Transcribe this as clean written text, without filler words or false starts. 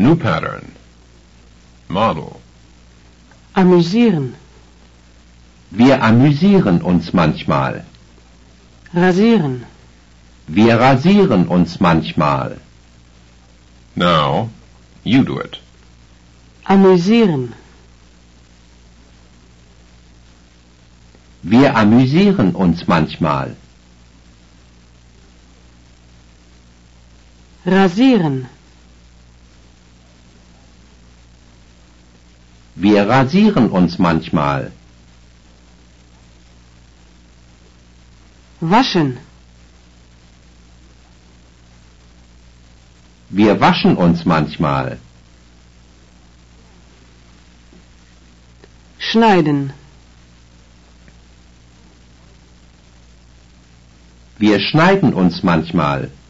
New pattern. Model. Amüsieren. Wir amüsieren uns manchmal. Rasieren. Wir rasieren uns manchmal. Now, you do it. Amüsieren. Wir amüsieren uns manchmal. Rasieren. Wir rasieren uns manchmal. Waschen. Wir waschen uns manchmal. Schneiden. Wir schneiden uns manchmal.